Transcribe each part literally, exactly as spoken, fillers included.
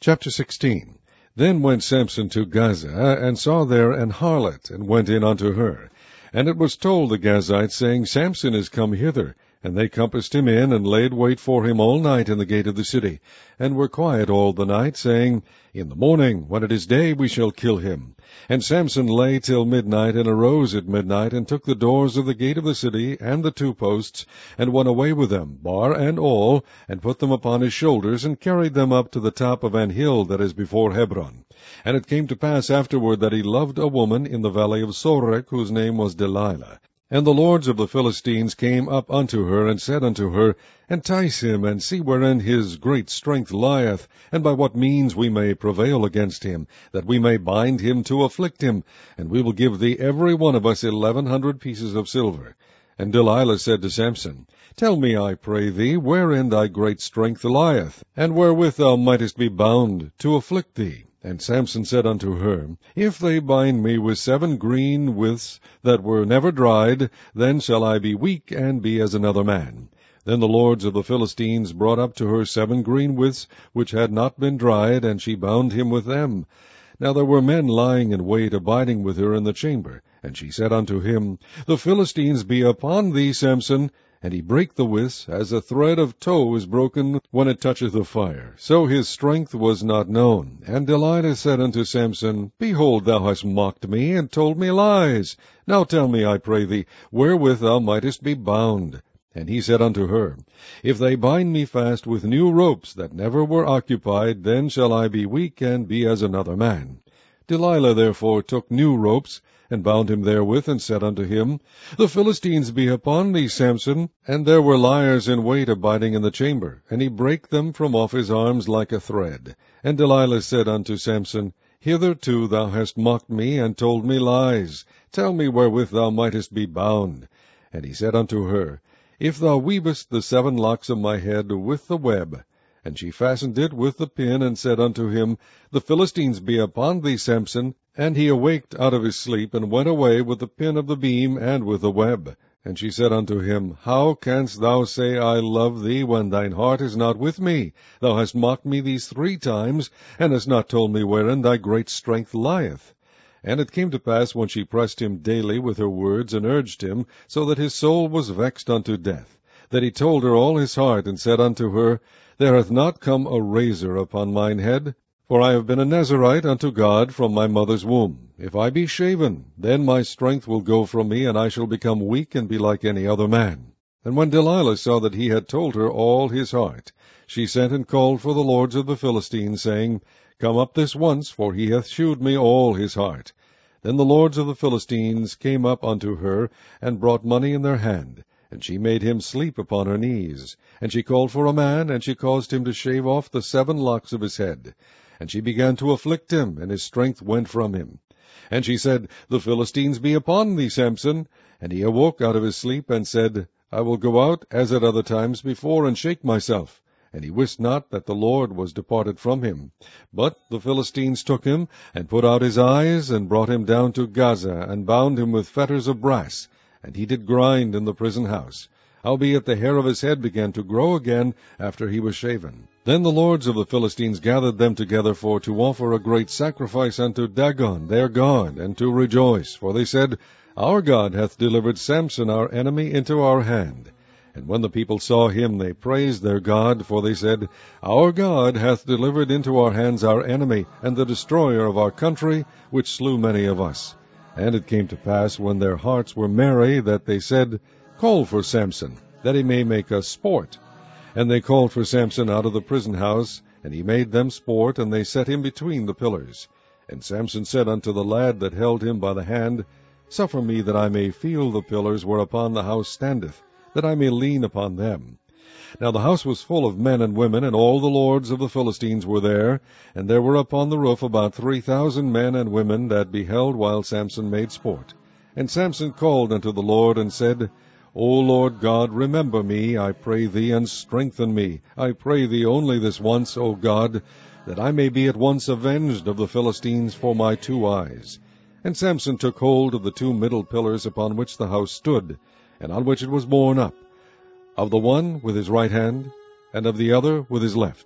Chapter sixteen. Then went Samson to Gaza, and saw there an harlot, and went in unto her. And it was told the Gazites, saying, Samson is come hither. And they compassed him in, and laid wait for him all night in the gate of the city, and were quiet all the night, saying, In the morning, when it is day, we shall kill him. And Samson lay till midnight, and arose at midnight, and took the doors of the gate of the city, and the two posts, and went away with them, bar and all, and put them upon his shoulders, and carried them up to the top of an hill that is before Hebron. And it came to pass afterward that he loved a woman in the valley of Sorek, whose name was Delilah. And the lords of the Philistines came up unto her, and said unto her, Entice him, and see wherein his great strength lieth, and by what means we may prevail against him, that we may bind him to afflict him, and we will give thee every one of us eleven hundred pieces of silver. And Delilah said to Samson, Tell me, I pray thee, wherein thy great strength lieth, and wherewith thou mightest be bound to afflict thee. And Samson said unto her, If they bind me with seven green withs that were never dried, then shall I be weak, and be as another man. Then the lords of the Philistines brought up to her seven green withs, which had not been dried, and she bound him with them. Now there were men lying in wait, abiding with her in the chamber. And she said unto him, The Philistines be upon thee, Samson. And he brake the withs, as a thread of tow is broken when it toucheth the fire. So his strength was not known. And Delilah said unto Samson, Behold, thou hast mocked me, and told me lies. Now tell me, I pray thee, wherewith thou mightest be bound. And he said unto her, If they bind me fast with new ropes that never were occupied, then shall I be weak, and be as another man. Delilah therefore took new ropes, and bound him therewith, and said unto him, The Philistines be upon thee, Samson. And there were liers in wait abiding in the chamber, and he brake them from off his arms like a thread. And Delilah said unto Samson, Hitherto thou hast mocked me, and told me lies. Tell me wherewith thou mightest be bound. And he said unto her, If thou weavest the seven locks of my head with the web. And she fastened it with the pin, and said unto him, The Philistines be upon thee, Samson. And he awaked out of his sleep, and went away with the pin of the beam, and with the web. And she said unto him, How canst thou say, I love thee, when thine heart is not with me? Thou hast mocked me these three times, and hast not told me wherein thy great strength lieth. And it came to pass, when she pressed him daily with her words, and urged him, so that his soul was vexed unto death, that he told her all his heart, and said unto her, There hath not come a razor upon mine head, for I have been a Nazarite unto God from my mother's womb. If I be shaven, then my strength will go from me, and I shall become weak, and be like any other man. And when Delilah saw that he had told her all his heart, she sent and called for the lords of the Philistines, saying, Come up this once, for he hath shewed me all his heart. Then the lords of the Philistines came up unto her, and brought money in their hand. And she made him sleep upon her knees. And she called for a man, and she caused him to shave off the seven locks of his head. And she began to afflict him, and his strength went from him. And she said, The Philistines be upon thee, Samson. And he awoke out of his sleep, and said, I will go out, as at other times before, and shake myself. And he wist not that the Lord was departed from him. But the Philistines took him, and put out his eyes, and brought him down to Gaza, and bound him with fetters of brass. And he did grind in the prison house. Howbeit the hair of his head began to grow again after he was shaven. Then the lords of the Philistines gathered them together for to offer a great sacrifice unto Dagon their god, and to rejoice. For they said, Our God hath delivered Samson our enemy into our hand. And when the people saw him, they praised their God, for they said, Our God hath delivered into our hands our enemy, and the destroyer of our country, which slew many of us. And it came to pass, when their hearts were merry, that they said, Call for Samson, that he may make us sport. And they called for Samson out of the prison house, and he made them sport, and they set him between the pillars. And Samson said unto the lad that held him by the hand, Suffer me that I may feel the pillars whereupon the house standeth, that I may lean upon them. Now the house was full of men and women, and all the lords of the Philistines were there, and there were upon the roof about three thousand men and women that beheld while Samson made sport. And Samson called unto the Lord, and said, O Lord God, remember me, I pray thee, and strengthen me. I pray thee only this once, O God, that I may be at once avenged of the Philistines for my two eyes. And Samson took hold of the two middle pillars upon which the house stood, and on which it was borne up, of the one with his right hand, and of the other with his left.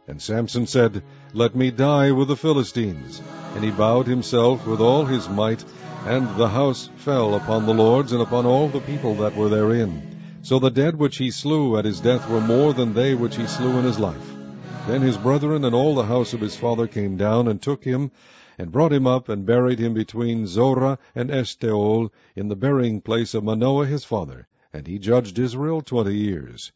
And Samson said, Let me die with the Philistines. And he bowed himself with all his might, and the house fell upon the lords and upon all the people that were therein. So the dead which he slew at his death were more than they which he slew in his life. Then his brethren and all the house of his father came down and took him, and brought him up, and buried him between Zorah and Eshtaol, in the burying place of Manoah his father. And he judged Israel twenty years.